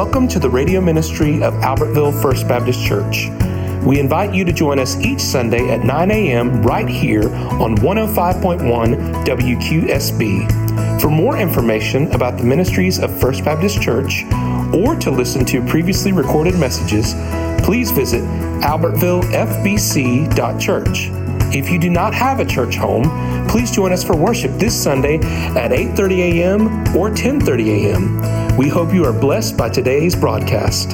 Welcome to the radio ministry of Albertville First Baptist Church. We invite you to join us each Sunday at 9 a.m. right here on 105.1 WQSB. For more information about the ministries of First Baptist Church or to listen to previously recorded messages, please visit albertvillefbc.church. If you do not have a church home, please join us for worship this Sunday at 8:30 a.m. or 10:30 a.m. We hope you are blessed by today's broadcast.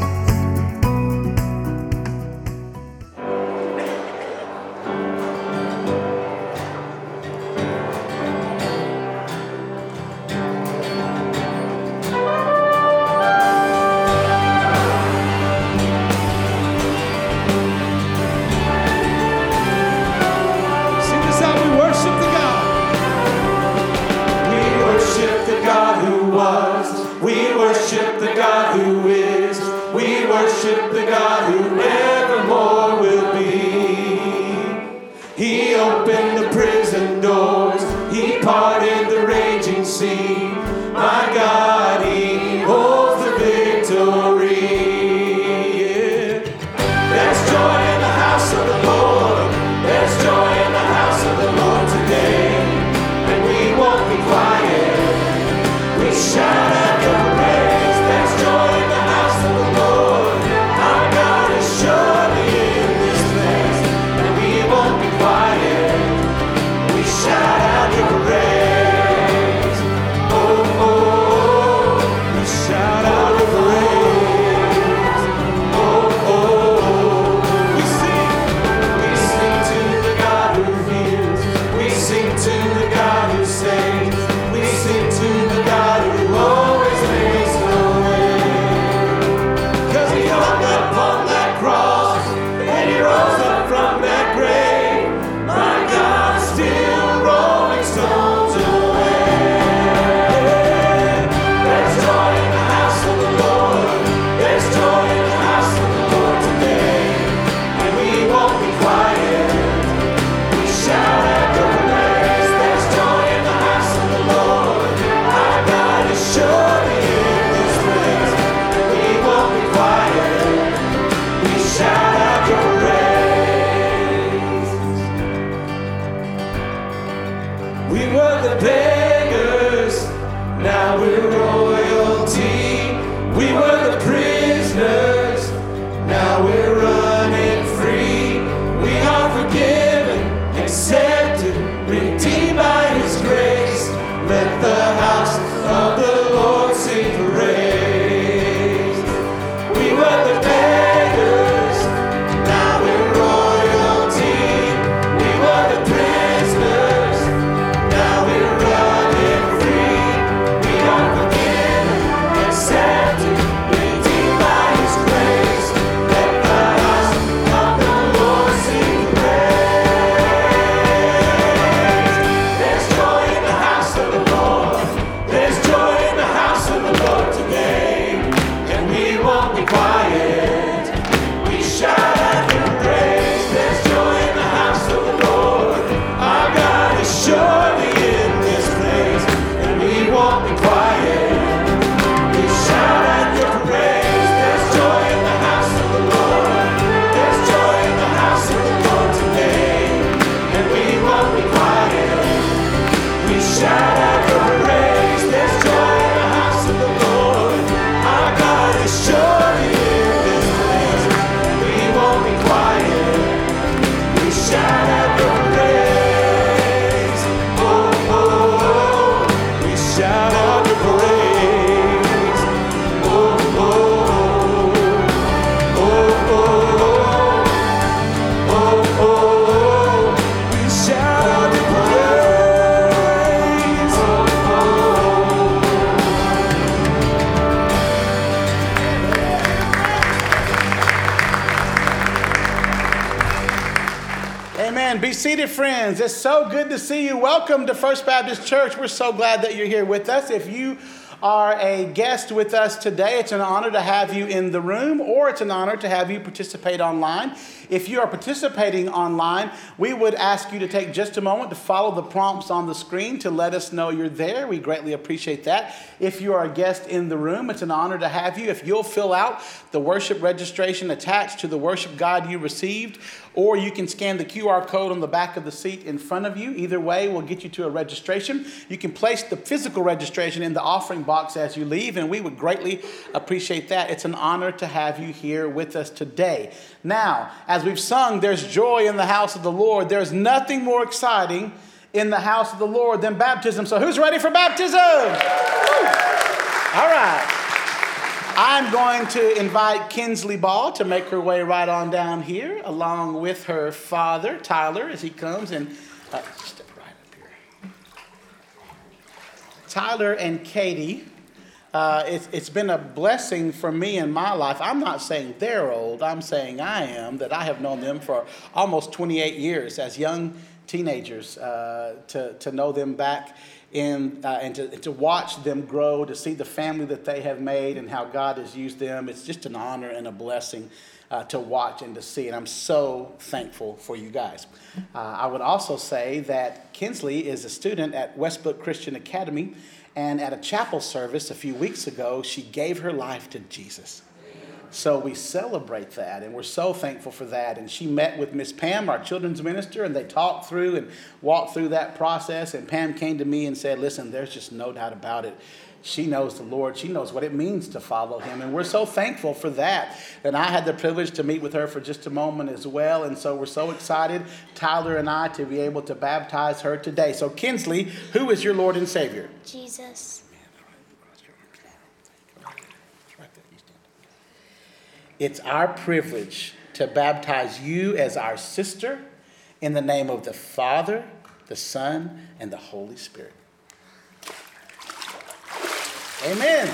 Friends, it's so good to see you. Welcome to First Baptist Church. We're so glad that you're here with us. If you are a guest with us today, it's an honor to have you in the room, or it's an honor to have you participate online. If you are participating online, we would ask you to take just a moment to follow the prompts on the screen to let us know you're there. We greatly appreciate that. If you are a guest in the room, it's an honor to have you. If you'll fill out the worship registration attached to the worship guide you received, or you can scan the QR code on the back of the seat in front of you. Either way will get you to a registration. You can place the physical registration in the offering box as you leave, and we would greatly appreciate that. It's an honor to have you here with us today. Now, as we've sung, there's joy in the house of the Lord. There's nothing more exciting in the house of the Lord than baptism. So who's ready for baptism? Woo! All right. I'm going to invite Kinsley Ball to make her way right on down here, along with her father, Tyler, as he comes. And step right up here. Tyler and Katie, it's been a blessing for me in my life. I'm not saying they're old. I'm saying I am, that I have known them for almost 28 years as young teenagers, to know them back and to watch them grow, to see the family that they have made and how God has used them. It's just an honor and a blessing to watch and to see, and I'm so thankful for you guys. I would also say that Kinsley is a student at Westbrook Christian Academy, and at a chapel service a few weeks ago, she gave her life to Jesus. So we celebrate that, and we're so thankful for that. And she met with Miss Pam, our children's minister, and they talked through and walked through that process. And Pam came to me and said, listen, there's just no doubt about it. She knows the Lord. She knows what it means to follow him. And we're so thankful for that. And I had the privilege to meet with her for just a moment as well. And so we're so excited, Tyler and I, to be able to baptize her today. So Kinsley, who is your Lord and Savior? Jesus. It's our privilege to baptize you as our sister in the name of the Father, the Son, and the Holy Spirit. Amen.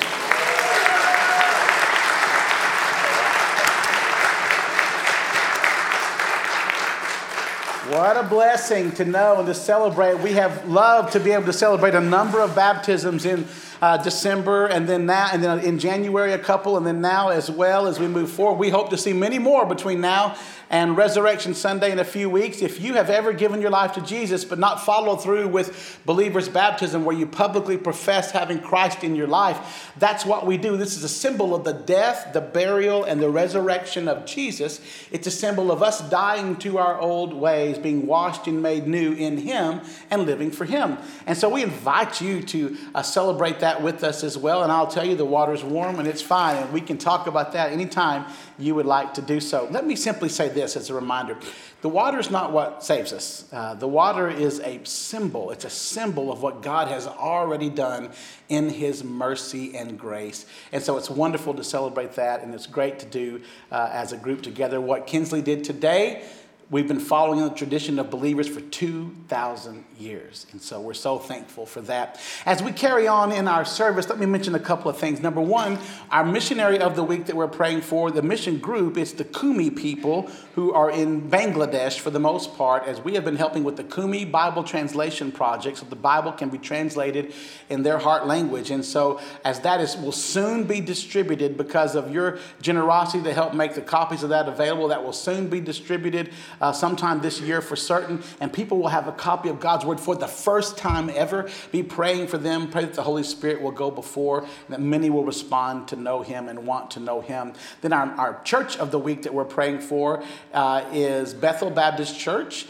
What a blessing to know and to celebrate. We have loved to be able to celebrate a number of baptisms in December, and then now, and then in January a couple, and then now as well as we move forward. We hope to see many more between now and Resurrection Sunday in a few weeks. If you have ever given your life to Jesus but not followed through with believer's baptism, where you publicly profess having Christ in your life, that's what we do. This is a symbol of the death, the burial, and the resurrection of Jesus. It's a symbol of us dying to our old ways, being washed and made new in him, and living for him. And so we invite you to celebrate that with us as well. And I'll tell you, the water's warm and it's fine, and we can talk about that anytime you would like to do so. Let me simply say this as a reminder. The water is not what saves us. The water is a symbol. It's a symbol of what God has already done in his mercy and grace. And so it's wonderful to celebrate that, and it's great to do as a group together. What Kinsley did today, we've been following the tradition of believers for 2,000 years. And so we're so thankful for that. As we carry on in our service, let me mention a couple of things. Number one, our missionary of the week that we're praying for, the mission group, it's the Kumi people who are in Bangladesh for the most part, as we have been helping with the Kumi Bible translation project so the Bible can be translated in their heart language. And so as that will soon be distributed because of your generosity to help make the copies of that available, that will soon be distributed sometime this year for certain, and people will have a copy of God's Word for the first time ever. Be praying for them. Pray that the Holy Spirit will go before, and that many will respond to know him and want to know him. Then our church of the week that we're praying for is Bethel Baptist Church.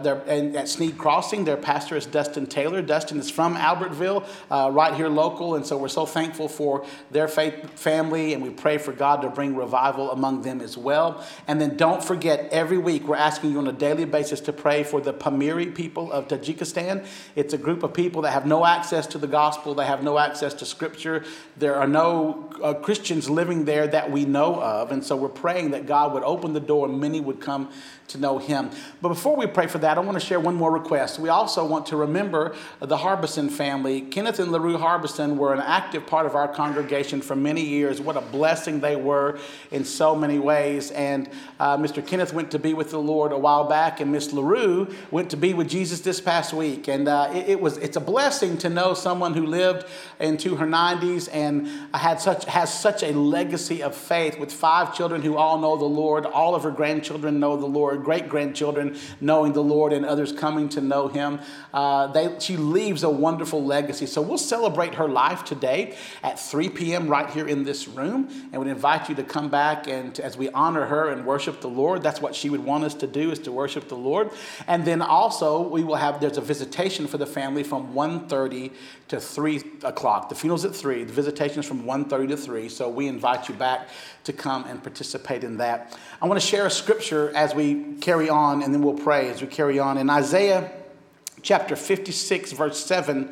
At Sneed Crossing, their pastor is Dustin Taylor. Dustin is from Albertville, right here local, and so we're so thankful for their faith family, and we pray for God to bring revival among them as well. And then don't forget, every week we're asking you on a daily basis to pray for the Pamiri people of Tajikistan. It's a group of people that have no access to the gospel. They have no access to scripture. There are no Christians living there that we know of. And so we're praying that God would open the door and many would come to know him. But before we pray for that, I want to share one more request. We also want to remember the Harbison family. Kenneth and LaRue Harbison were an active part of our congregation for many years. What a blessing they were in so many ways. And Mr. Kenneth went to be with the Lord Lord a while back, and Miss LaRue went to be with Jesus this past week. And it's a blessing to know someone who lived into her 90s and has such a legacy of faith with 5 children who all know the Lord. All of her grandchildren know the Lord, great-grandchildren knowing the Lord, and others coming to know him. She leaves a wonderful legacy. So we'll celebrate her life today at 3 p.m. right here in this room, and would invite you to come back and as we honor her and worship the Lord. That's what she would want us to do, is to worship the Lord. And then also there's a visitation for the family from 1:30 to 3 o'clock. The funeral's at 3. The visitation is from 1:30 to 3. So we invite you back to come and participate in that. I want to share a scripture as we carry on, and then we'll pray as we carry on. In Isaiah chapter 56, verse 7,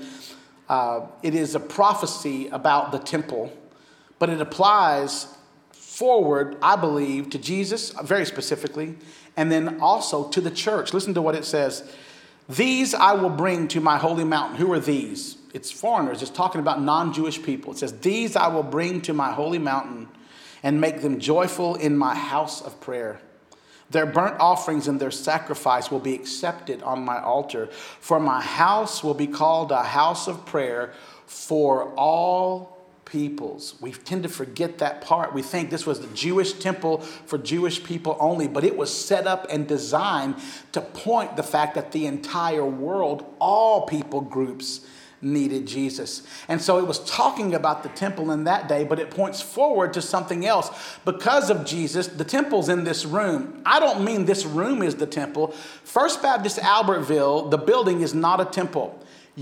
it is a prophecy about the temple, but it applies forward, I believe, to Jesus very specifically, and then also to the church. Listen to what it says. These I will bring to my holy mountain. Who are these? It's foreigners. It's talking about non-Jewish people. It says, these I will bring to my holy mountain and make them joyful in my house of prayer. Their burnt offerings and their sacrifice will be accepted on my altar. For my house will be called a house of prayer for all peoples. We tend to forget that part. We think this was the Jewish temple for Jewish people only, but it was set up and designed to point the fact that the entire world, all people groups, needed Jesus. And so it was talking about the temple in that day, but it points forward to something else. Because of Jesus, the temple's in this room. I don't mean this room is the temple. First Baptist Albertville, the building is not a temple.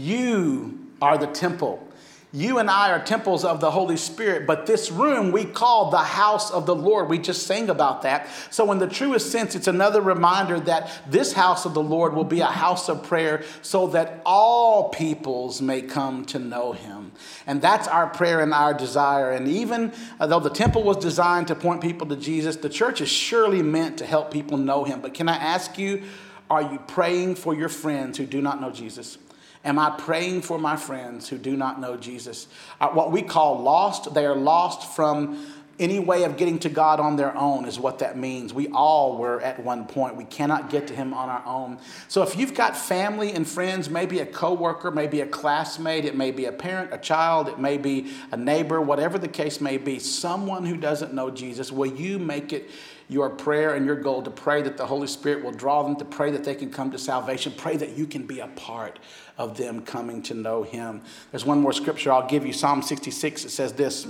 You are the temple. You and I are temples of the Holy Spirit, but this room we call the house of the Lord. We just sang about that. So in the truest sense, it's another reminder that this house of the Lord will be a house of prayer so that all peoples may come to know him. And that's our prayer and our desire. And even though the temple was designed to point people to Jesus, the church is surely meant to help people know him. But can I ask you, are you praying for your friends who do not know Jesus? Am I praying for my friends who do not know Jesus? What we call lost, they are lost from any way of getting to God on their own is what that means. We all were at one point. We cannot get to him on our own. So if you've got family and friends, maybe a coworker, maybe a classmate, it may be a parent, a child, it may be a neighbor, whatever the case may be, someone who doesn't know Jesus, will you make it your prayer and your goal to pray that the Holy Spirit will draw them, to pray that they can come to salvation, pray that you can be a part of them coming to know him. There's one more scripture I'll give you, Psalm 66. It says this,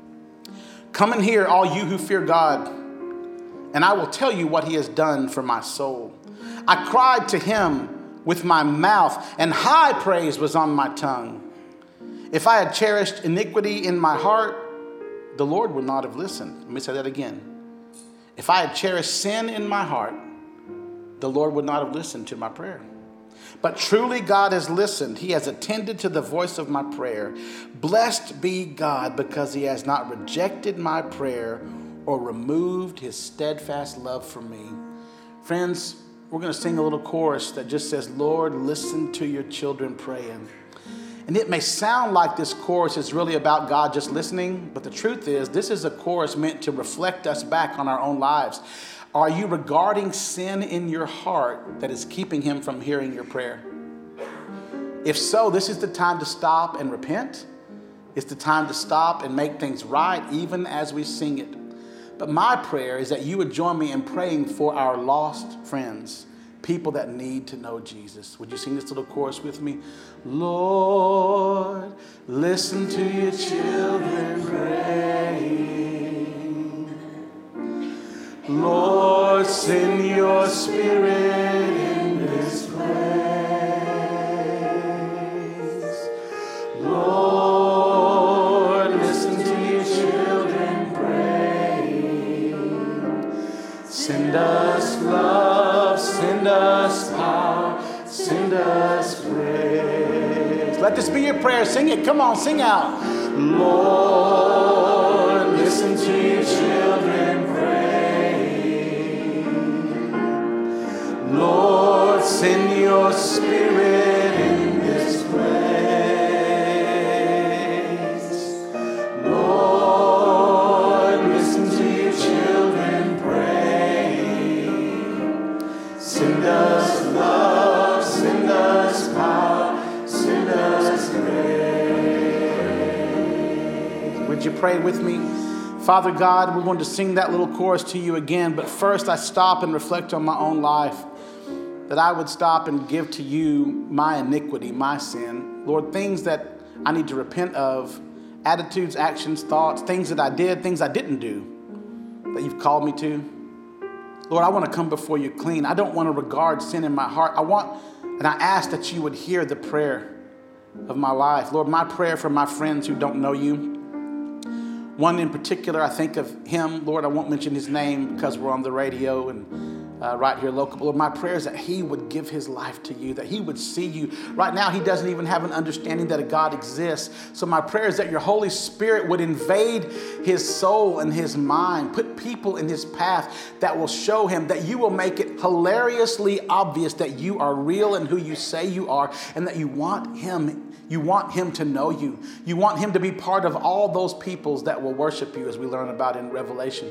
come and hear, all you who fear God, and I will tell you what he has done for my soul. I cried to him with my mouth, and high praise was on my tongue. If I had cherished iniquity in my heart, the Lord would not have listened. Let me say that again. If I had cherished sin in my heart, the Lord would not have listened to my prayer. But truly God has listened. He has attended to the voice of my prayer. Blessed be God, because he has not rejected my prayer or removed his steadfast love from me. Friends, we're going to sing a little chorus that just says, Lord, listen to your children praying. And it may sound like this chorus is really about God just listening, but the truth is, this is a chorus meant to reflect us back on our own lives. Are you regarding sin in your heart that is keeping him from hearing your prayer? If so, this is the time to stop and repent. It's the time to stop and make things right, even as we sing it. But my prayer is that you would join me in praying for our lost friends, people that need to know Jesus. Would you sing this little chorus with me? Lord, listen to your children praying. Lord, send your spirit in this place. Lord, listen to your children praying. Send us love, send us power, send us grace. Let this be your prayer. Sing it. Come on, sing out. Lord, listen to your children praying. Lord, send your spirit in this place. Lord, listen to your children praying. Would you pray with me? Father God, we're going to sing that little chorus to you again, but first I stop and reflect on my own life, that I would stop and give to you my iniquity, my sin. Lord, things that I need to repent of, attitudes, actions, thoughts, things that I did, things I didn't do, that you've called me to. Lord, I want to come before you clean. I don't want to regard sin in my heart. And I ask that you would hear the prayer of my life. Lord, my prayer for my friends who don't know you. One in particular, I think of him. Lord, I won't mention his name because we're on the radio and right here local. Lord, my prayer is that he would give his life to you, that he would see you. Right now, he doesn't even have an understanding that a God exists. So my prayer is that your Holy Spirit would invade his soul and his mind, put people in his path that will show him, that you will make it hilariously obvious that you are real and who you say you are, and that you want him. You want him to know you. You want him to be part of all those peoples that will worship you, as we learn about in Revelation.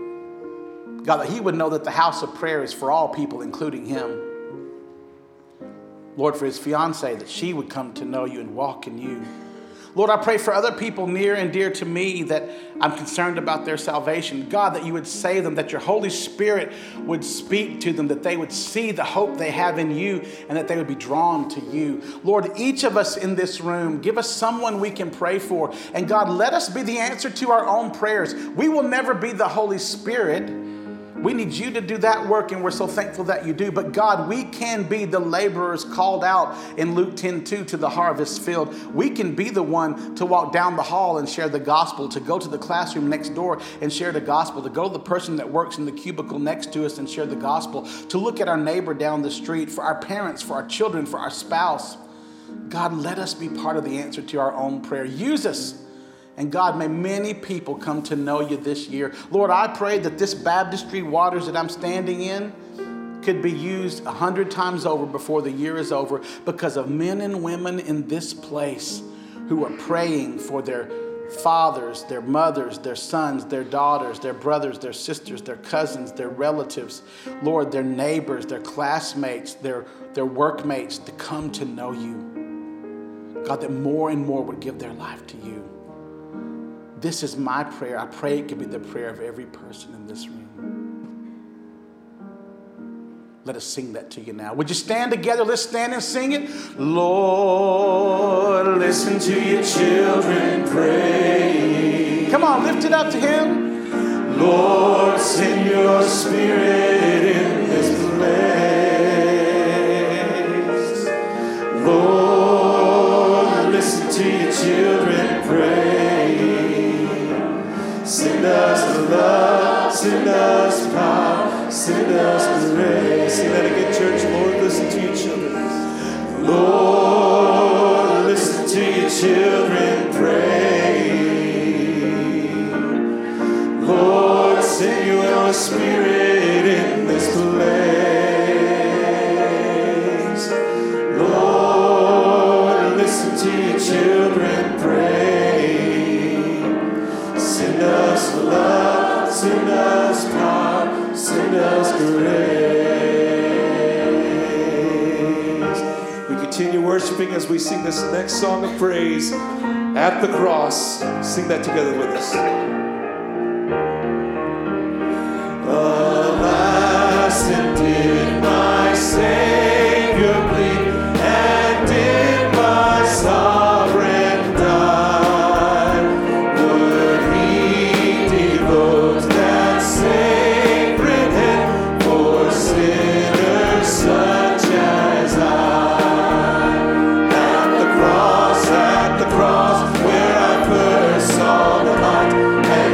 God, that he would know that the house of prayer is for all people, including him. Lord, for his fiancée, that she would come to know you and walk in you. Lord, I pray for other people near and dear to me that I'm concerned about their salvation. God, that you would save them, that your Holy Spirit would speak to them, that they would see the hope they have in you, and that they would be drawn to you. Lord, each of us in this room, give us someone we can pray for. And God, let us be the answer to our own prayers. We will never be the Holy Spirit. We need you to do that work, and we're so thankful that you do. But God, we can be the laborers called out in Luke 10:2 to the harvest field. We can be the one to walk down the hall and share the gospel, to go to the classroom next door and share the gospel, to go to the person that works in the cubicle next to us and share the gospel, to look at our neighbor down the street, for our parents, for our children, for our spouse. God, let us be part of the answer to our own prayer. Use us. And God, may many people come to know you this year. Lord, I pray that this baptistry waters that I'm standing in could be used 100 times over before the year is over, because of men and women in this place who are praying for their fathers, their mothers, their sons, their daughters, their brothers, their sisters, their cousins, their relatives, Lord, their neighbors, their classmates, their workmates, to come to know you. God, that more and more would give their life to you. This is my prayer. I pray it could be the prayer of every person in this room. Let us sing that to you now. Would you stand together? Let's stand and sing it. Lord, listen to your children pray. Come on, lift it up to him. Lord, send your spirit in this place. Lord, listen to your children pray. Send us love, send us power, send us grace. Sing that again, church. Lord, listen to your children. Lord, listen to your children pray. Lord, send your spirit in this place. Lord, listen to your children pray. Send us love, send us power, send us grace. We continue worshiping as we sing this next song of praise, At the Cross. Sing that together with us. Alas, and did my Savior bleed, and did my sovereign die? Would he devote that sacred head for sinners such as I? At the cross, where I first saw the light,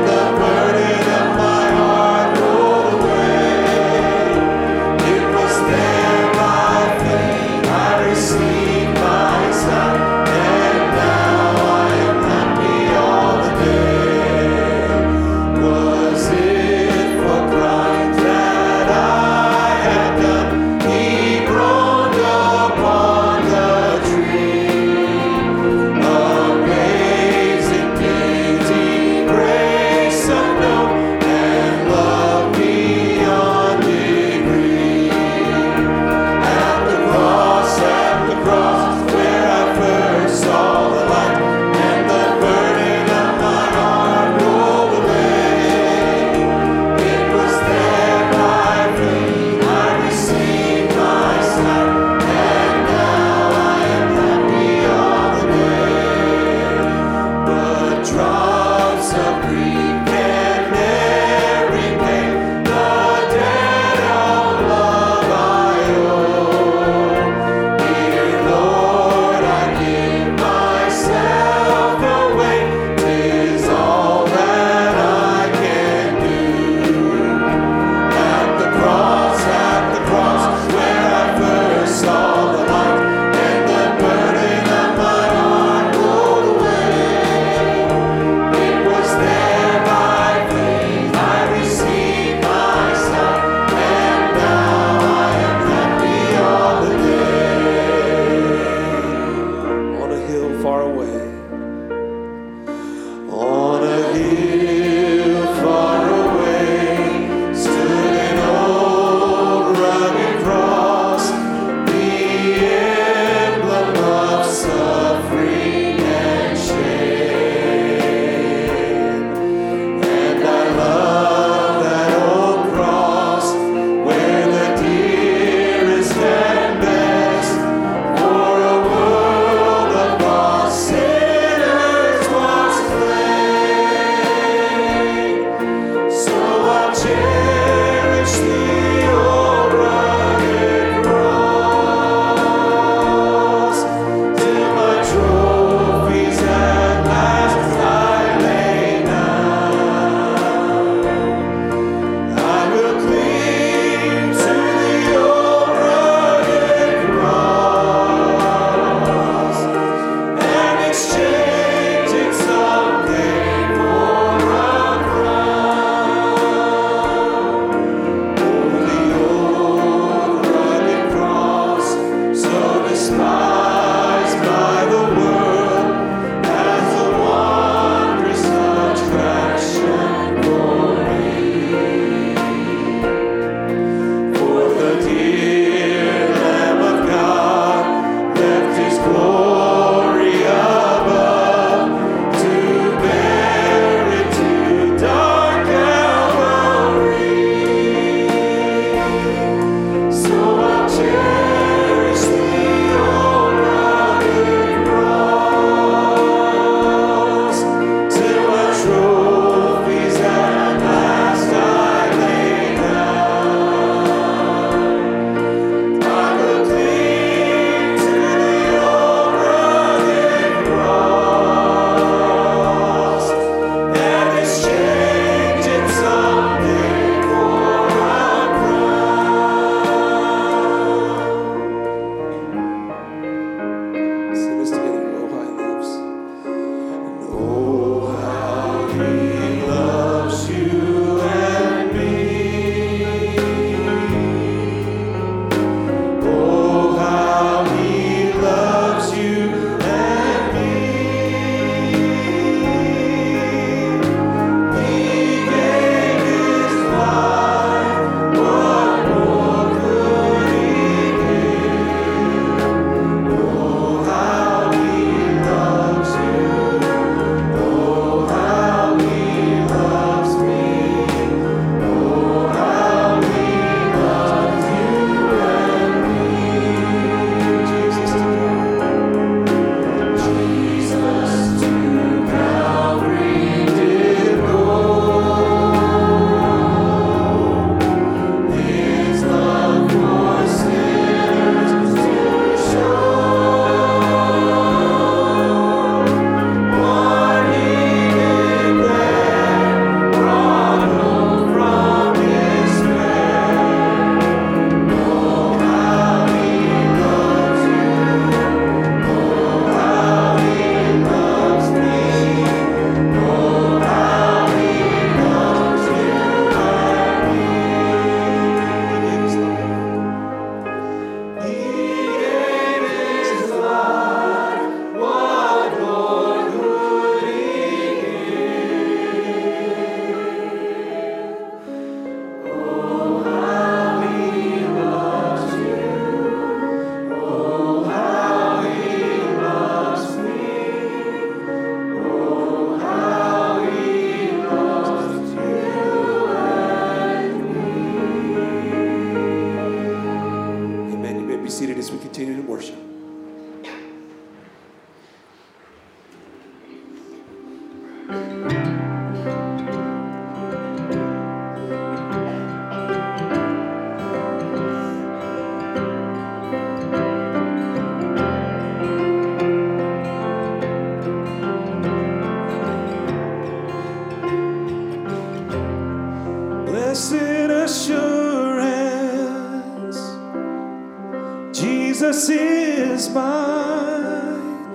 Jesus is mine.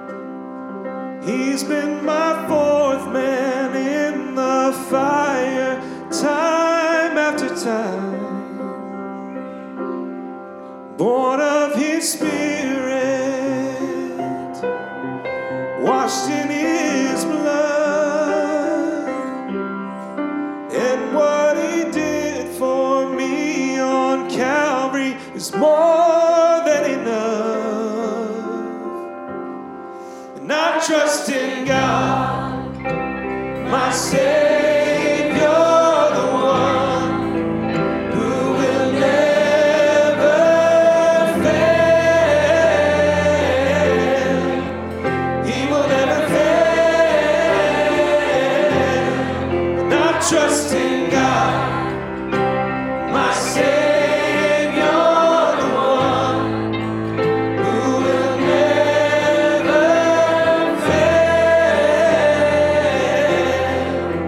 He's been my fourth man in the fire, time after time. Born of His Spirit, washed in His blood, and what He did for me on Calvary is more than enough. And I trust in God, my Savior, the one who will never fail. He will never fail. And I trust in God, my Savior, the one who will never fail.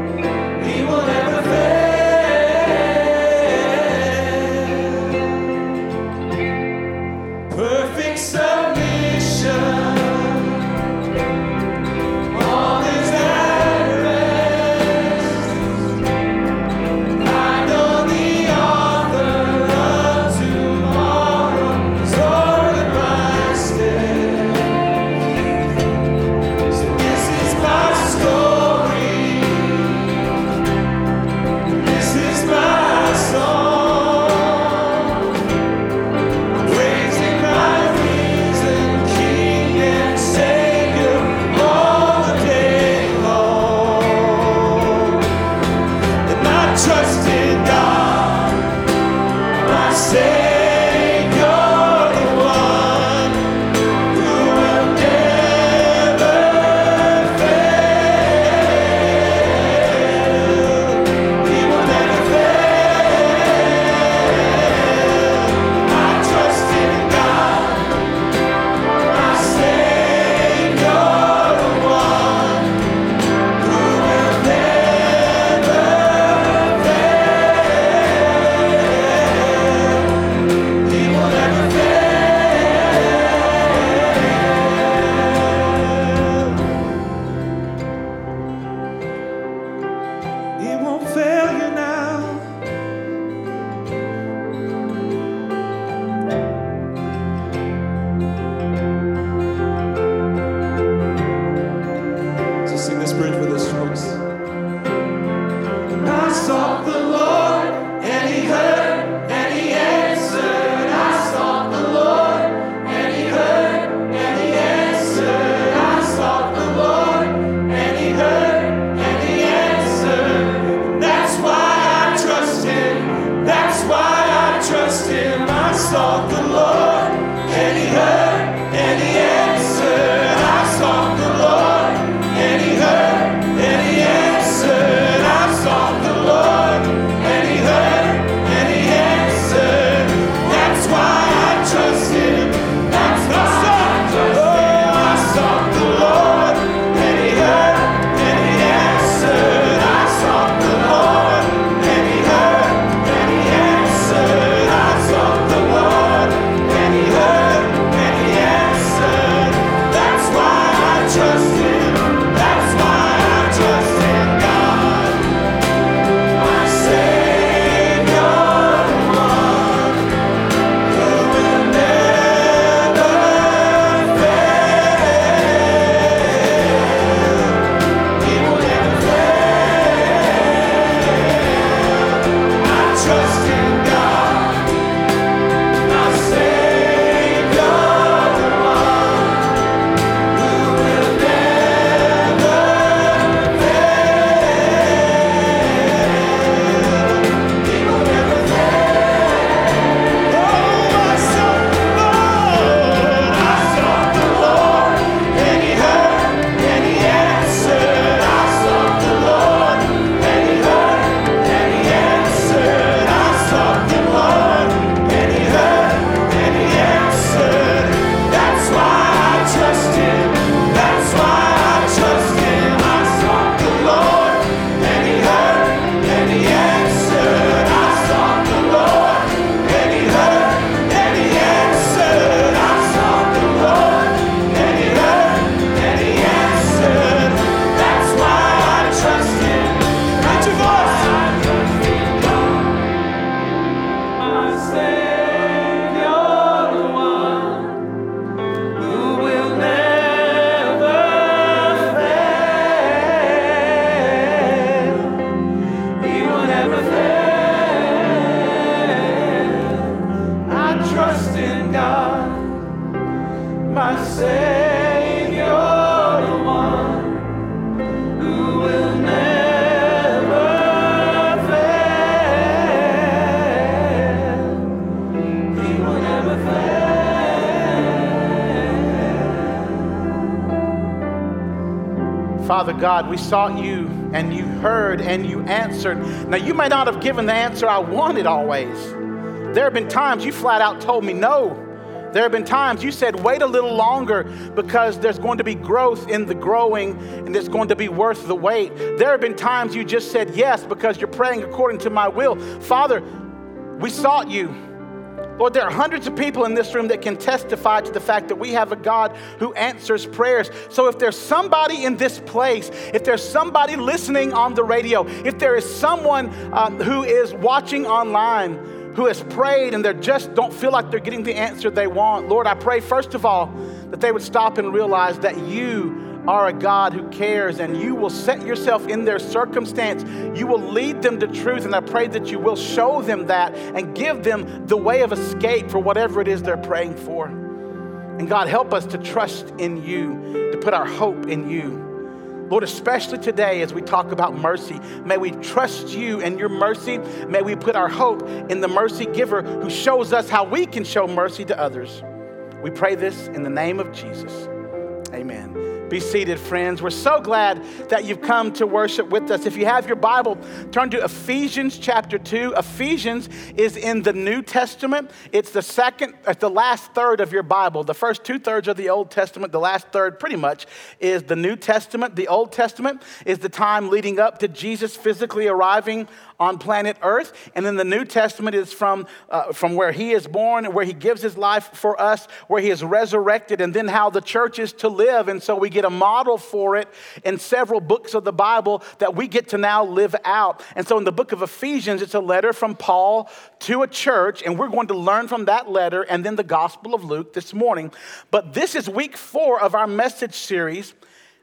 Father God, we sought you and you heard and you answered. Now, you may not have given the answer I wanted always. There have been times you flat out told me no. There have been times you said, wait a little longer because there's going to be growth in the growing and it's going to be worth the wait. There have been times you just said yes because you're praying according to my will. Father, we sought you. Lord, there are hundreds of people in this room that can testify to the fact that we have a God who answers prayers. So if there's somebody in this place, if there's somebody listening on the radio, if there is someone who is watching online, who has prayed and they just don't feel like they're getting the answer they want, Lord, I pray first of all that they would stop and realize that you are a God who cares and you will set yourself in their circumstance. You will lead them to truth, and I pray that you will show them that and give them the way of escape for whatever it is they're praying for. And God, help us to trust in you, to put our hope in you. Lord, especially today as we talk about mercy, may we trust you and your mercy. May we put our hope in the mercy giver who shows us how we can show mercy to others. We pray this in the name of Jesus. Amen. Be seated, friends. We're so glad that you've come to worship with us. If you have your Bible, turn to Ephesians chapter 2. Ephesians is in the New Testament. It's the last third of your Bible. The first 2/3 of the Old Testament, the last third pretty much is the New Testament. The Old Testament is the time leading up to Jesus physically arriving on planet Earth. And then the New Testament is from where he is born and where he gives his life for us, where he is resurrected, and then how the church is to live. And so we get a model for it in several books of the Bible that we get to now live out. And so in the book of Ephesians, it's a letter from Paul to a church, and we're going to learn from that letter and then the Gospel of Luke this morning. But this is week 4 of our message series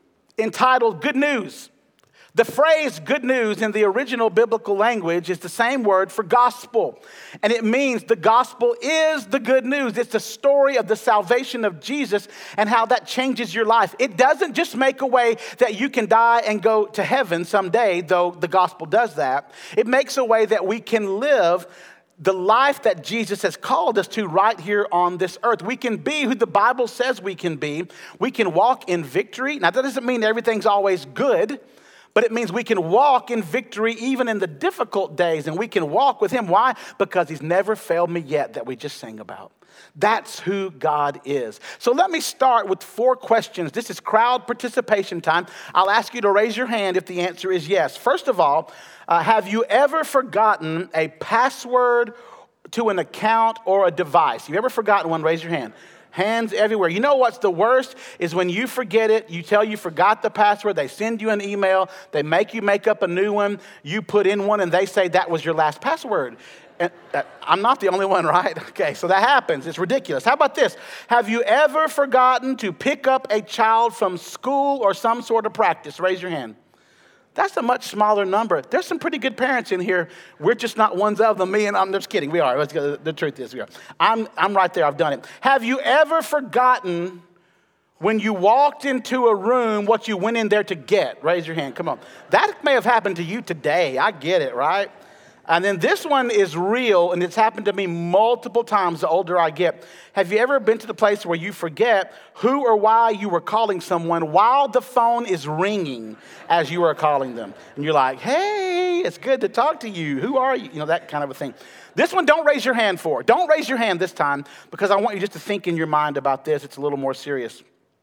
entitled Good News. The phrase good news in the original biblical language is the same word for gospel. And it means the gospel is the good news. It's the story of the salvation of Jesus and how that changes your life. It doesn't just make a way that you can die and go to heaven someday, though the gospel does that. It makes a way that we can live the life that Jesus has called us to right here on this earth. We can be who the Bible says we can be. We can walk in victory. Now, that doesn't mean everything's always good, but it means we can walk in victory even in the difficult days, and we can walk with him. Why? Because he's never failed me yet, that we just sang about. That's who God is. So let me start with 4 questions. This is crowd participation time. I'll ask you to raise your hand if the answer is yes. First of all, have you ever forgotten a password to an account or a device? You ever forgotten one? Raise your hand. Hands everywhere. You know what's the worst is when you forget it, you tell you forgot the password, they send you an email, they make you make up a new one, you put in one and they say that was your last password. And I'm not the only one, right? Okay, so that happens. It's ridiculous. How about this? Have you ever forgotten to pick up a child from school or some sort of practice? Raise your hand. That's a much smaller number. There's some pretty good parents in here. We're just not ones of them. Me and I'm just kidding. We are. The truth is we are. I'm right there. I've done it. Have you ever forgotten when you walked into a room what you went in there to get? Raise your hand. Come on. That may have happened to you today. I get it, right? And then this one is real, and it's happened to me multiple times the older I get. Have you ever been to the place where you forget who or why you were calling someone while the phone is ringing as you are calling them? And you're like, hey, it's good to talk to you. Who are you? You know, that kind of a thing. This one, don't raise your hand for. Don't raise your hand this time because I want you just to think in your mind about this. It's a little more serious.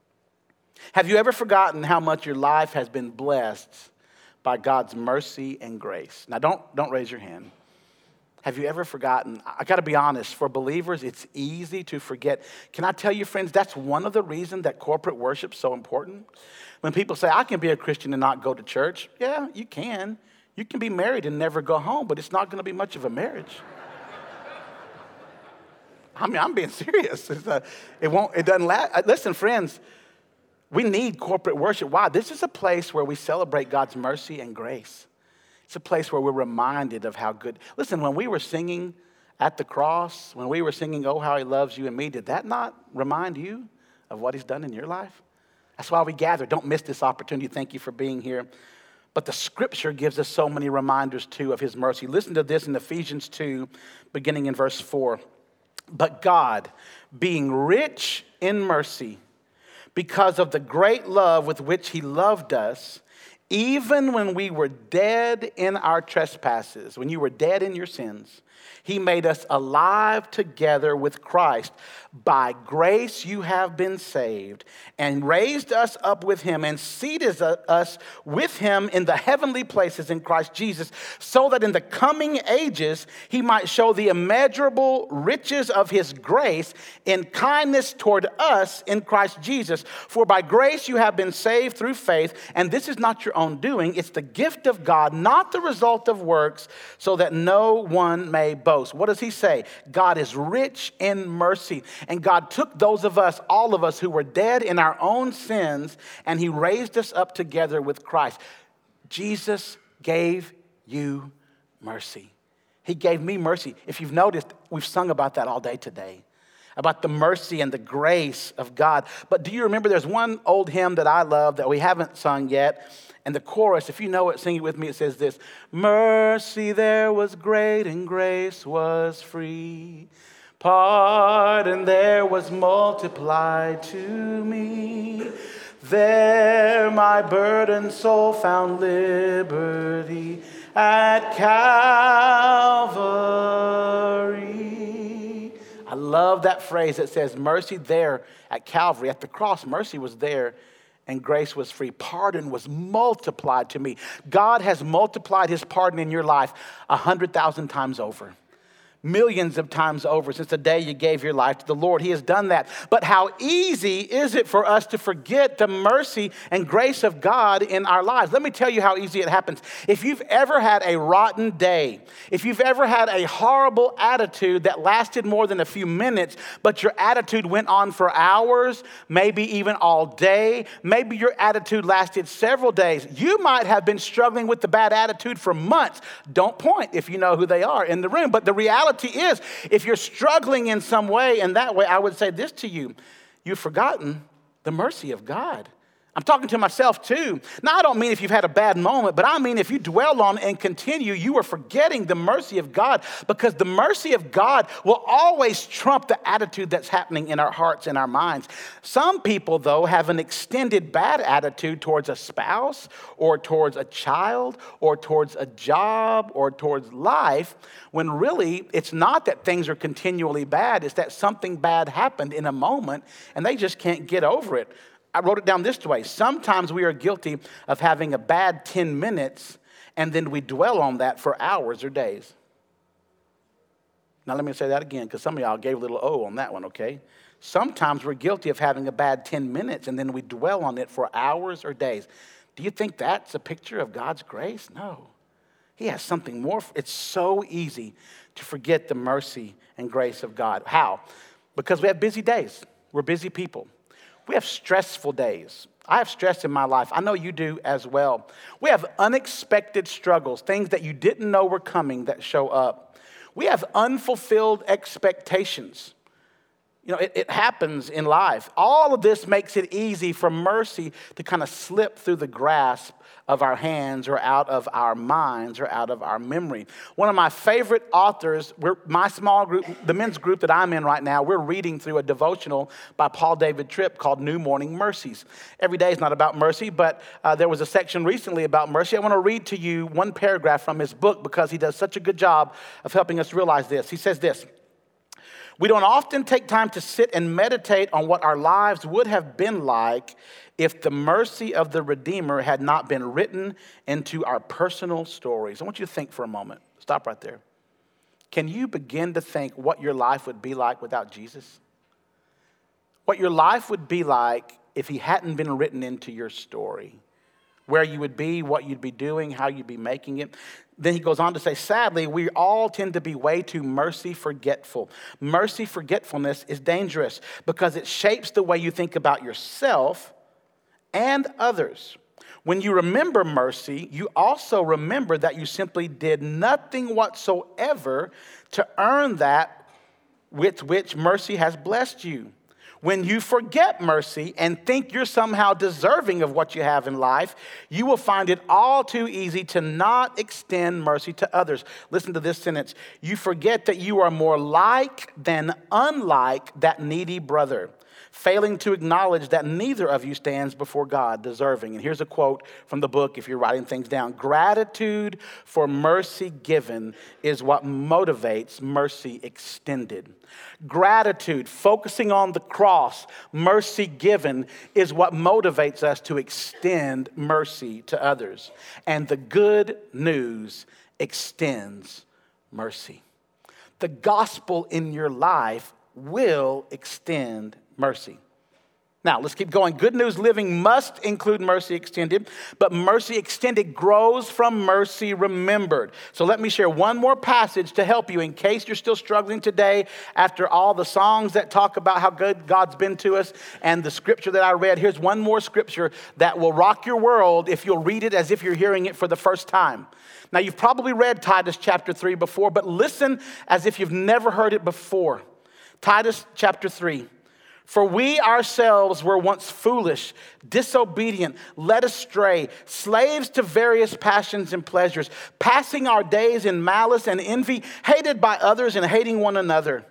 Have you ever forgotten how much your life has been blessed by God's mercy and grace? Now, don't raise your hand. Have you ever forgotten? I got to be honest, for believers, it's easy to forget. Can I tell you, friends, that's one of the reasons that corporate worship's so important. When people say, I can be a Christian and not go to church. Yeah, you can. You can be married and never go home, but it's not going to be much of a marriage. I mean, I'm being serious. It doesn't last. Listen, friends, we need corporate worship. Why? This is a place where we celebrate God's mercy and grace. It's a place where we're reminded of how good. Listen, when we were singing at the cross, when we were singing, Oh, How He Loves You and Me, did that not remind you of what He's done in your life? That's why we gather. Don't miss this opportunity. Thank you for being here. But the scripture gives us so many reminders, too, of His mercy. Listen to this in Ephesians 2, beginning in verse 4. But God, being rich in mercy, because of the great love with which He loved us, even when we were dead in our trespasses, when you were dead in your sins, he made us alive together with Christ. By grace you have been saved, and raised us up with him, and seated us with him in the heavenly places in Christ Jesus, so that in the coming ages he might show the immeasurable riches of his grace in kindness toward us in Christ Jesus. For by grace you have been saved through faith, and this is not your own doing. It's the gift of God, not the result of works, so that no one may boast. What does he say? God is rich in mercy. And God took those of us, all of us who were dead in our own sins, and he raised us up together with Christ. Jesus gave you mercy. He gave me mercy. If you've noticed, we've sung about that all day today, about the mercy and the grace of God. But do you remember there's one old hymn that I love that we haven't sung yet? And the chorus, if you know it, sing it with me. It says this: mercy there was great and grace was free. Pardon there was multiplied to me. There my burdened soul found liberty at Calvary. I love that phrase that says mercy there at Calvary. At the cross, mercy was there and grace was free. Pardon was multiplied to me. God has multiplied his pardon in your life 100,000 times over. Millions of times over since the day you gave your life to the Lord. He has done that. But how easy is it for us to forget the mercy and grace of God in our lives? Let me tell you how easy it happens. If you've ever had a rotten day, if you've ever had a horrible attitude that lasted more than a few minutes, but your attitude went on for hours, maybe even all day, maybe your attitude lasted several days, you might have been struggling with the bad attitude for months. Don't point if you know who they are in the room. But the reality is, if you're struggling in some way, in that way, I would say this to you: you've forgotten the mercy of God. I'm talking to myself too. Now, I don't mean if you've had a bad moment, but I mean if you dwell on and continue, you are forgetting the mercy of God, because the mercy of God will always trump the attitude that's happening in our hearts and our minds. Some people, though, have an extended bad attitude towards a spouse or towards a child or towards a job or towards life, when really it's not that things are continually bad. It's that something bad happened in a moment and they just can't get over it. I wrote it down this way: sometimes we are guilty of having a bad 10 minutes and then we dwell on that for hours or days. Now let me say that again, because some of y'all gave a little O on that one, okay? Sometimes we're guilty of having a bad 10 minutes and then we dwell on it for hours or days. Do you think that's a picture of God's grace? No. He has something more. It's so easy to forget the mercy and grace of God. How? Because we have busy days. We're busy people. We have stressful days. I have stress in my life. I know you do as well. We have unexpected struggles, things that you didn't know were coming that show up. We have unfulfilled expectations. You know, it happens in life. All of this makes it easy for mercy to kind of slip through the grasp of our hands or out of our minds or out of our memory. One of my favorite authors, my small group, the men's group that I'm in right now, we're reading through a devotional by Paul David Tripp called New Morning Mercies. Every day is not about mercy, but there was a section recently about mercy. I want to read to you one paragraph from his book because he does such a good job of helping us realize this. He says this: we don't often take time to sit and meditate on what our lives would have been like if the mercy of the Redeemer had not been written into our personal stories. I want you to think for a moment. Stop right there. Can you begin to think what your life would be like without Jesus? What your life would be like if he hadn't been written into your story? Where you would be, what you'd be doing, how you'd be making it. Then he goes on to say, sadly, we all tend to be way too mercy forgetful. Mercy forgetfulness is dangerous because it shapes the way you think about yourself and others. When you remember mercy, you also remember that you simply did nothing whatsoever to earn that with which mercy has blessed you. When you forget mercy and think you're somehow deserving of what you have in life, you will find it all too easy to not extend mercy to others. Listen to this sentence. You forget that you are more like than unlike that needy brother. failing to acknowledge that neither of you stands before God deserving. And here's a quote from the book if you're writing things down. Gratitude for mercy given is what motivates mercy extended. Gratitude, focusing on the cross, mercy given, is what motivates us to extend mercy to others. And the good news extends mercy. The gospel in your life will extend mercy. Now, let's keep going. Good news living must include mercy extended, but mercy extended grows from mercy remembered. So let me share one more passage to help you in case you're still struggling today after all the songs that talk about how good God's been to us and the scripture that I read. Here's one more scripture that will rock your world if you'll read it as if you're hearing it for the first time. Now, you've probably read Titus chapter 3 before, but listen as if you've never heard it before. Titus chapter 3. For we ourselves were once foolish, disobedient, led astray, slaves to various passions and pleasures, passing our days in malice and envy, hated by others and hating one another.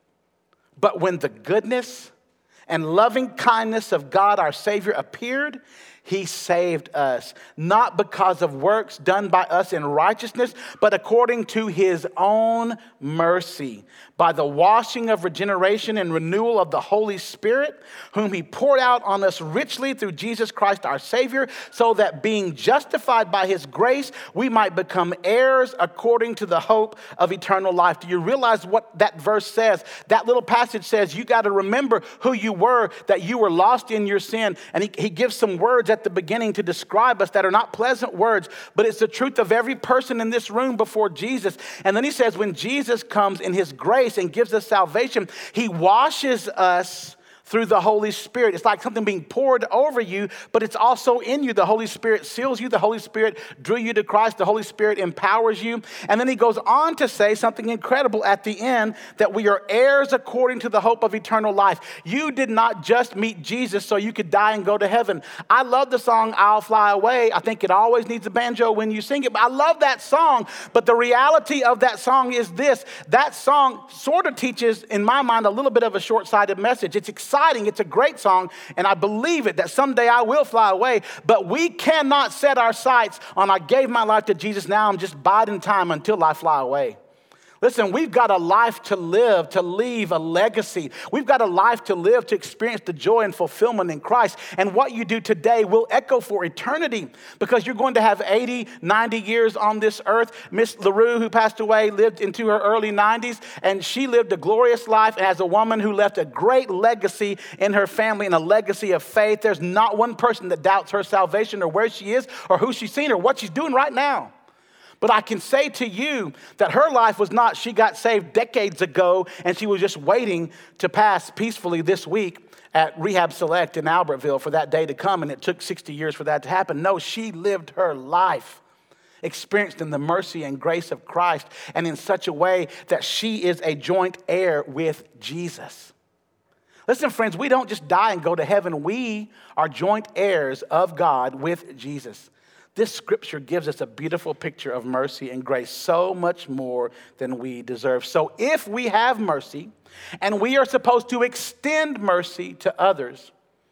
But when the goodness and loving kindness of God our Savior appeared, He saved us, not because of works done by us in righteousness, but according to His own mercy, by the washing of regeneration and renewal of the Holy Spirit, whom He poured out on us richly through Jesus Christ our Savior, so that being justified by His grace, we might become heirs according to the hope of eternal life. Do you realize what that verse says? That little passage says you got to remember who you were, that you were lost in your sin. And he gives some words at the beginning to describe us that are not pleasant words, but it's the truth of every person in this room before Jesus. And then he says when Jesus comes in His grace and gives us salvation, He washes us through the Holy Spirit. It's like something being poured over you, but it's also in you. The Holy Spirit seals you. The Holy Spirit drew you to Christ. The Holy Spirit empowers you. And then he goes on to say something incredible at the end, that we are heirs according to the hope of eternal life. You did not just meet Jesus so you could die and go to heaven. I love the song, I'll Fly Away. I think it always needs a banjo when you sing it, but I love that song. But the reality of that song is this. That song sort of teaches, in my mind, a little bit of a short-sighted message. It's exciting. It's a great song, and I believe it that someday I will fly away, but we cannot set our sights on I gave my life to Jesus, now I'm just biding time until I fly away. Listen, we've got a life to live, to leave a legacy. We've got a life to live, to experience the joy and fulfillment in Christ. And what you do today will echo for eternity, because you're going to have 80, 90 years on this earth. Miss LaRue, who passed away, lived into her early 90s, and she lived a glorious life as a woman who left a great legacy in her family and a legacy of faith. There's not one person that doubts her salvation or where she is or who she's seen or what she's doing right now. But I can say to you that her life was not, she got saved decades ago and she was just waiting to pass peacefully this week at Rehab Select in Albertville for that day to come, and it took 60 years for that to happen. No, she lived her life experienced in the mercy and grace of Christ, and in such a way that she is a joint heir with Jesus. Listen, friends, we don't just die and go to heaven. We are joint heirs of God with Jesus. This scripture gives us a beautiful picture of mercy and grace, so much more than we deserve. So if we have mercy and we are supposed to extend mercy to others,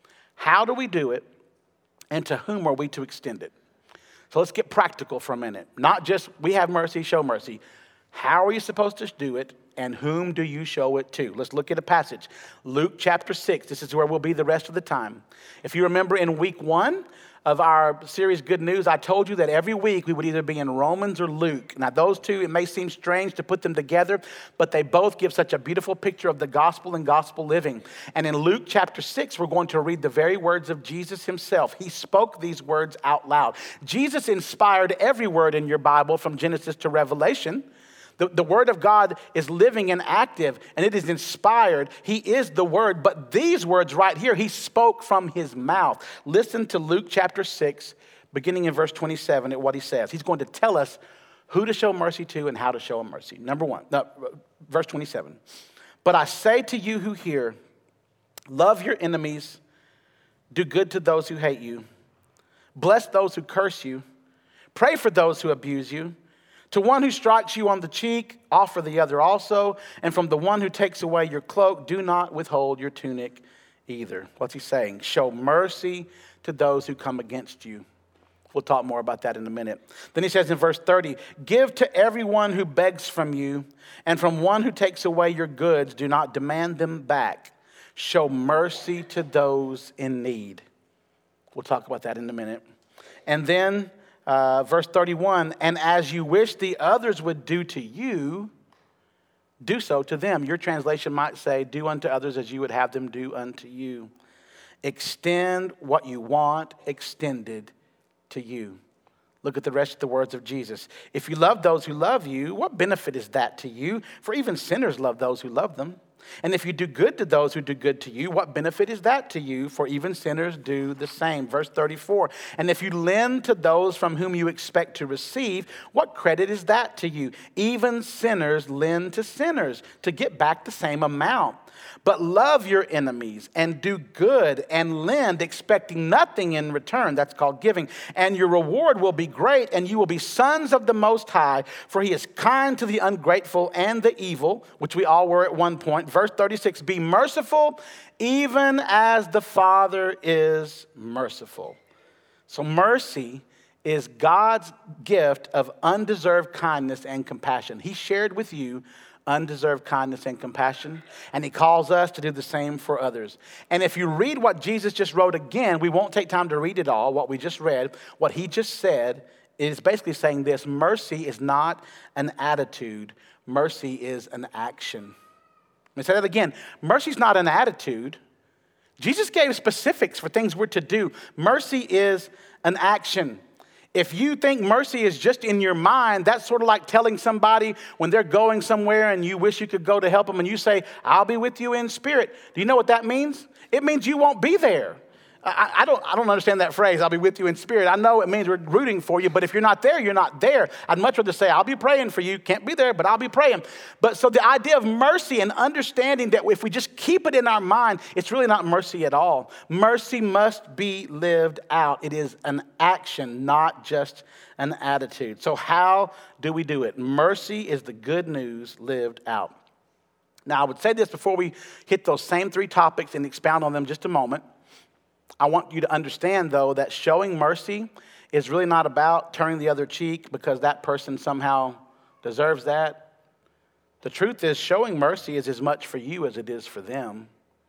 how do we do it, and to whom are we to extend it? So let's get practical for a minute. Not just we have mercy, show mercy. How are you supposed to do it, and whom do you show it to? Let's look at a passage. Luke chapter 6. This is where we'll be the rest of the time. If you remember in week 1 of our series, Good News, I told you that every week we would either be in Romans or Luke. Now, those two, it may seem strange to put them together, but they both give such a beautiful picture of the gospel and gospel living. And in Luke chapter 6, we're going to read the very words of Jesus himself. He spoke these words out loud. Jesus inspired every word in your Bible from Genesis to Revelation. The word of God is living and active, and it is inspired. He is the word, but these words right here, he spoke from his mouth. Listen to Luke chapter 6, beginning in verse 27 at what he says. He's going to tell us who to show mercy to and how to show mercy. Verse 27. But I say to you who hear, love your enemies, do good to those who hate you, bless those who curse you, pray for those who abuse you. To one who strikes you on the cheek, offer the other also. And from the one who takes away your cloak, do not withhold your tunic either. What's he saying? Show mercy to those who come against you. We'll talk more about that in a minute. Then he says in verse 30, give to everyone who begs from you, and from one who takes away your goods, do not demand them back. Show mercy to those in need. We'll talk about that in a minute. And then verse 31, and as you wish the others would do to you, do so to them. Your translation might say, do unto others as you would have them do unto you. Extend what you want extended to you. Look at the rest of the words of Jesus. If you love those who love you, what benefit is that to you? For even sinners love those who love them. And if you do good to those who do good to you, what benefit is that to you? For even sinners do the same. Verse 34, and if you lend to those from whom you expect to receive, what credit is that to you? Even sinners lend to sinners to get back the same amount. But love your enemies and do good and lend, expecting nothing in return. That's called giving. And your reward will be great, and you will be sons of the Most High, for he is kind to the ungrateful and the evil, which we all were at one point. Verse 36, be merciful even as the Father is merciful. So mercy is God's gift of undeserved kindness and compassion. He shared with you undeserved kindness and compassion, and he calls us to do the same for others. And if you read what Jesus just wrote again, we won't take time to read it all, what we just read. What he just said is basically saying this: mercy is not an attitude, mercy is an action. Let me say that again. Mercy is not an attitude. Jesus gave specifics for things we're to do. Mercy is an action. If you think mercy is just in your mind, that's sort of like telling somebody when they're going somewhere and you wish you could go to help them and you say, I'll be with you in spirit. Do you know what that means? It means you won't be there. I don't understand that phrase, I'll be with you in spirit. I know it means we're rooting for you, but if you're not there, you're not there. I'd much rather say, I'll be praying for you. Can't be there, but I'll be praying. But so the idea of mercy and understanding that if we just keep it in our mind, it's really not mercy at all. Mercy must be lived out. It is an action, not just an attitude. So how do we do it? Mercy is the good news lived out. Now, I would say this before we hit those same three topics and expound on them just a moment. I want you to understand, though, that showing mercy is really not about turning the other cheek because that person somehow deserves that. The truth is, showing mercy is as much for you as it is for them.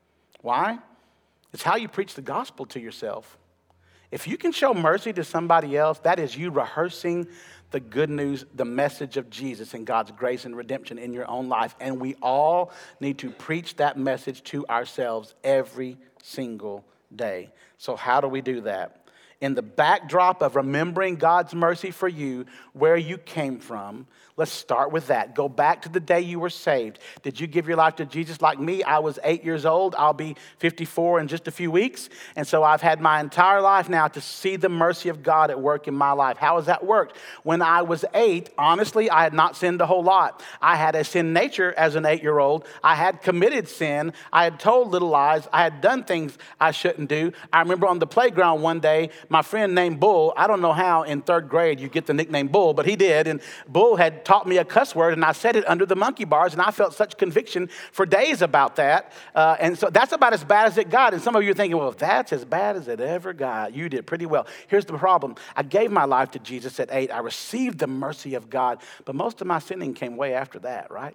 Why? It's how you preach the gospel to yourself. If you can show mercy to somebody else, that is you rehearsing the good news, the message of Jesus and God's grace and redemption in your own life. And we all need to preach that message to ourselves every single day. So how do we do that? In the backdrop of remembering God's mercy for you, where you came from, let's start with that. Go back to the day you were saved. Did you give your life to Jesus like me? I was 8 years old. I'll be 54 in just a few weeks. And so I've had my entire life now to see the mercy of God at work in my life. How has that worked? When I was 8, honestly, I had not sinned a whole lot. I had a sin nature as an 8-year-old. I had committed sin. I had told little lies. I had done things I shouldn't do. I remember on the playground one day, my friend named Bull, I don't know how in 3rd grade you get the nickname Bull, but he did. And Bull had taught me a cuss word, and I said it under the monkey bars, and I felt such conviction for days about that. And so that's about as bad as it got. And some of you are thinking, well, if that's as bad as it ever got, you did pretty well. Here's the problem. I gave my life to Jesus at 8. I received the mercy of God, but most of my sinning came way after that, right?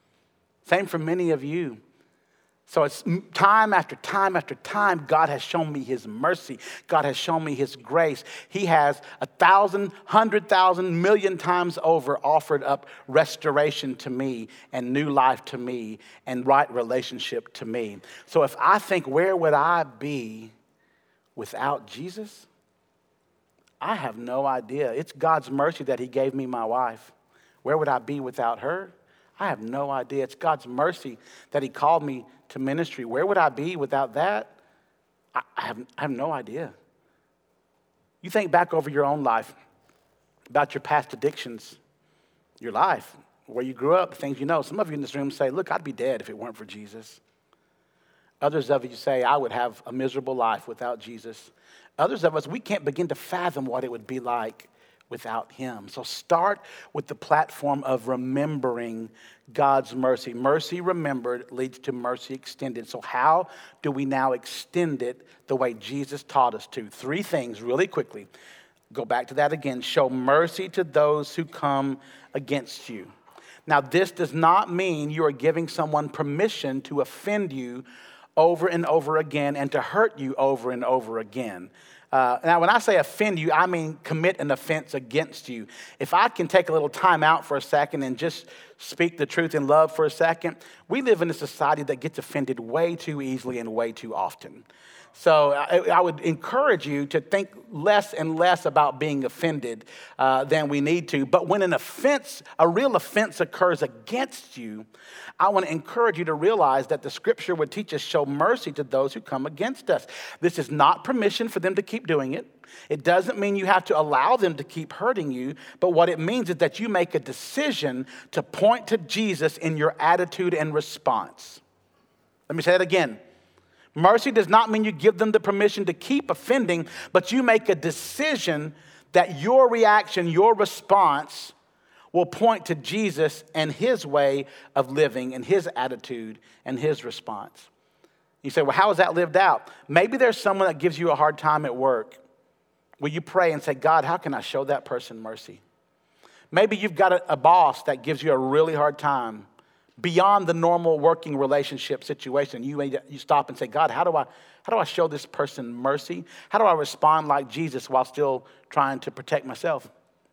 Same for many of you. So it's time after time after time, God has shown me his mercy. God has shown me his grace. He has 1,000, 100,000, million times over offered up restoration to me and new life to me and right relationship to me. So if I think, where would I be without Jesus? I have no idea. It's God's mercy that he gave me my wife. Where would I be without her? I have no idea. It's God's mercy that he called me to ministry. Where would I be without that? I have no idea. You think back over your own life, about your past addictions, your life, where you grew up, the things you know. Some of you in this room say, look, I'd be dead if it weren't for Jesus. Others of you say, I would have a miserable life without Jesus. Others of us, we can't begin to fathom what it would be like without him. So start with the platform of remembering God's mercy. Mercy remembered leads to mercy extended. So how do we now extend it the way Jesus taught us to? 3 things really quickly. Go back to that again. Show mercy to those who come against you. Now, this does not mean you are giving someone permission to offend you over and over again and to hurt you over and over again. Now, when I say offend you, I mean commit an offense against you. If I can take a little time out for a second and just speak the truth in love for a second, we live in a society that gets offended way too easily and way too often. So I would encourage you to think less and less about being offended than we need to. But when an offense, a real offense occurs against you, I want to encourage you to realize that the scripture would teach us show mercy to those who come against us. This is not permission for them to keep doing it. It doesn't mean you have to allow them to keep hurting you, but what it means is that you make a decision to point to Jesus in your attitude and response. Let me say that again. Mercy does not mean you give them the permission to keep offending, but you make a decision that your reaction, your response will point to Jesus and his way of living and his attitude and his response. You say, well, how is that lived out? Maybe there's someone that gives you a hard time at work. Will you pray and say, God, how can I show that person mercy? Maybe you've got a boss that gives you a really hard time beyond the normal working relationship situation. You stop and say, God, how do I show this person mercy? How do I respond like Jesus while still trying to protect myself?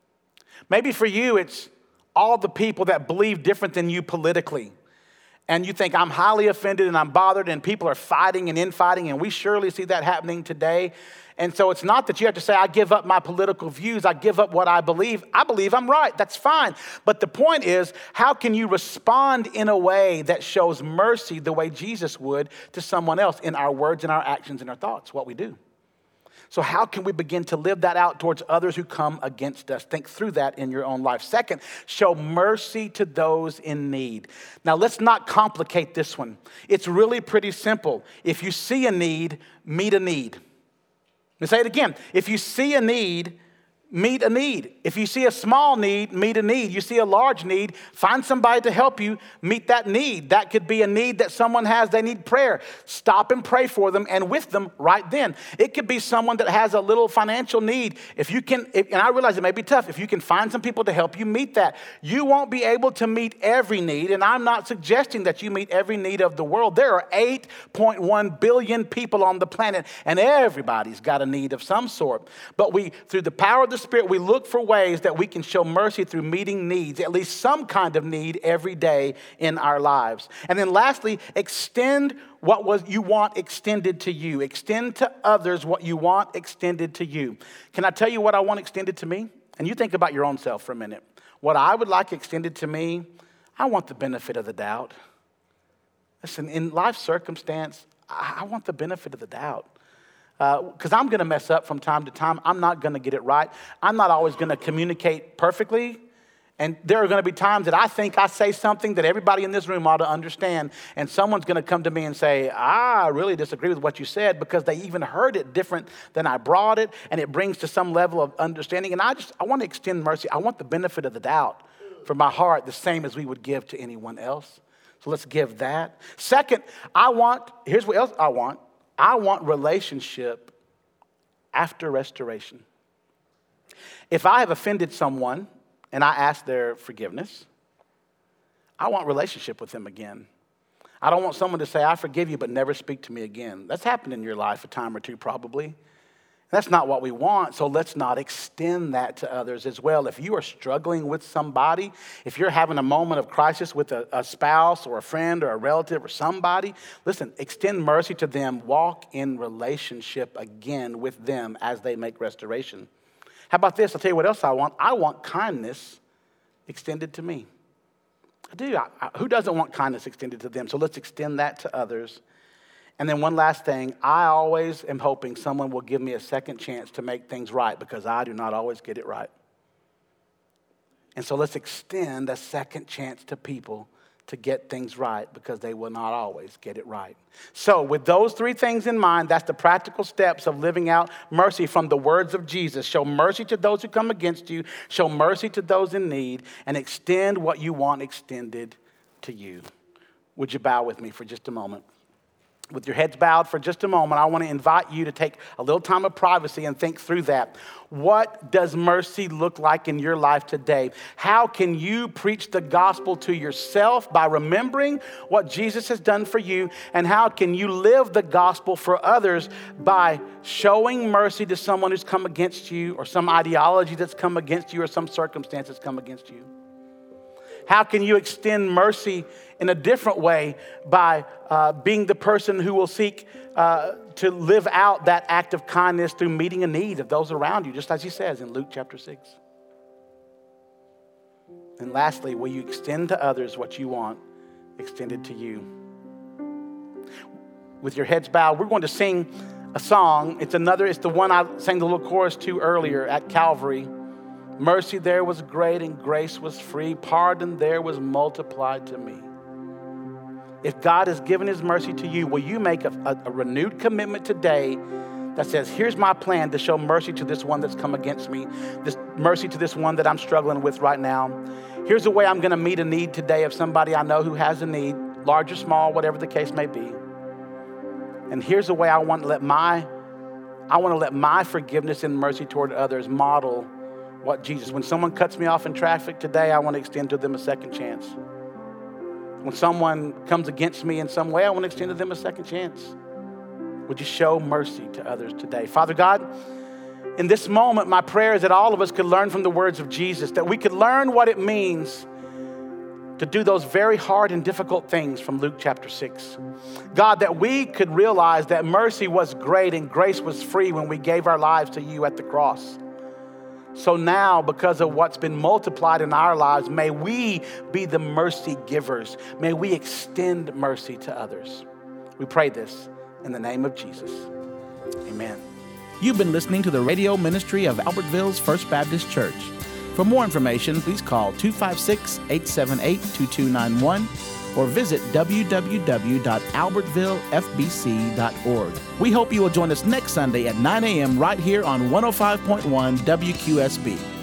Maybe for you, it's all the people that believe different than you politically. And you think, I'm highly offended and I'm bothered and people are fighting and infighting, and we surely see that happening today. And so it's not that you have to say, I give up my political views, I give up what I believe. I believe I'm right, that's fine. But the point is, how can you respond in a way that shows mercy the way Jesus would to someone else in our words and our actions and our thoughts, what we do? So how can we begin to live that out towards others who come against us? Think through that in your own life. Second, show mercy to those in need. Now, let's not complicate this one. It's really pretty simple. If you see a need, meet a need. Let me say it again. If you see a need, meet a need. If you see a small need, meet a need. You see a large need, find somebody to help you meet that need. That could be a need that someone has, they need prayer. Stop and pray for them and with them right then. It could be someone that has a little financial need. And I realize it may be tough, if you can find some people to help you meet that. You won't be able to meet every need, and I'm not suggesting that you meet every need of the world. There are 8.1 billion people on the planet, and everybody's got a need of some sort. But through the power of the Spirit, we look for ways that we can show mercy through meeting needs, at least some kind of need every day in our lives. And then lastly, extend what you want extended to you. Extend to others what you want extended to you. Can I tell you what I want extended to me? And you think about your own self for a minute. What I would like extended to me, I want the benefit of the doubt. Listen, in life circumstance, I want the benefit of the doubt. Because I'm going to mess up from time to time. I'm not going to get it right. I'm not always going to communicate perfectly. And there are going to be times that I think I say something that everybody in this room ought to understand. And someone's going to come to me and say, I really disagree with what you said, because they even heard it different than I brought it. And it brings to some level of understanding. And I want to extend mercy. I want the benefit of the doubt for my heart, the same as we would give to anyone else. So let's give that. Second, here's what else I want. I want relationship after restoration. If I have offended someone and I ask their forgiveness, I want relationship with them again. I don't want someone to say, I forgive you, but never speak to me again. That's happened in your life a time or two probably. That's not what we want, so let's not extend that to others as well. If you are struggling with somebody, if you're having a moment of crisis with a spouse or a friend or a relative or somebody, listen, extend mercy to them. Walk in relationship again with them as they make restoration. How about this? I'll tell you what else I want. I want kindness extended to me. I do. Who doesn't want kindness extended to them? So let's extend that to others. And then one last thing, I always am hoping someone will give me a second chance to make things right, because I do not always get it right. And so let's extend a second chance to people to get things right, because they will not always get it right. So with those three things in mind, that's the practical steps of living out mercy from the words of Jesus. Show mercy to those who come against you, show mercy to those in need, and extend what you want extended to you. Would you bow with me for just a moment? With your heads bowed for just a moment, I want to invite you to take a little time of privacy and think through that. What does mercy look like in your life today? How can you preach the gospel to yourself by remembering what Jesus has done for you? And how can you live the gospel for others by showing mercy to someone who's come against you, or some ideology that's come against you, or some circumstance that's come against you? How can you extend mercy in a different way by being the person who will seek to live out that act of kindness through meeting a need of those around you, just as he says in Luke chapter 6. And lastly, will you extend to others what you want extended to you? With your heads bowed, we're going to sing a song. It's the one I sang the little chorus to earlier at Calvary. Mercy there was great and grace was free. Pardon there was multiplied to me. If God has given his mercy to you, will you make a renewed commitment today that says, here's my plan to show mercy to this one that's come against me, this mercy to this one that I'm struggling with right now. Here's the way I'm going to meet a need today of somebody I know who has a need, large or small, whatever the case may be. And here's the way I want to let my forgiveness and mercy toward others model what Jesus. When someone cuts me off in traffic today, I want to extend to them a second chance. When someone comes against me in some way, I want to extend to them a second chance. Would you show mercy to others today? Father God, in this moment, my prayer is that all of us could learn from the words of Jesus, that we could learn what it means to do those very hard and difficult things from Luke chapter 6. God, that we could realize that mercy was great and grace was free when we gave our lives to you at the cross. So now, because of what's been multiplied in our lives, may we be the mercy givers. May we extend mercy to others. We pray this in the name of Jesus. Amen. You've been listening to the radio ministry of Albertville's First Baptist Church. For more information, please call 256-878-2291 or visit www.albertvillefbc.org. We hope you will join us next Sunday at 9 a.m. right here on 105.1 WQSB.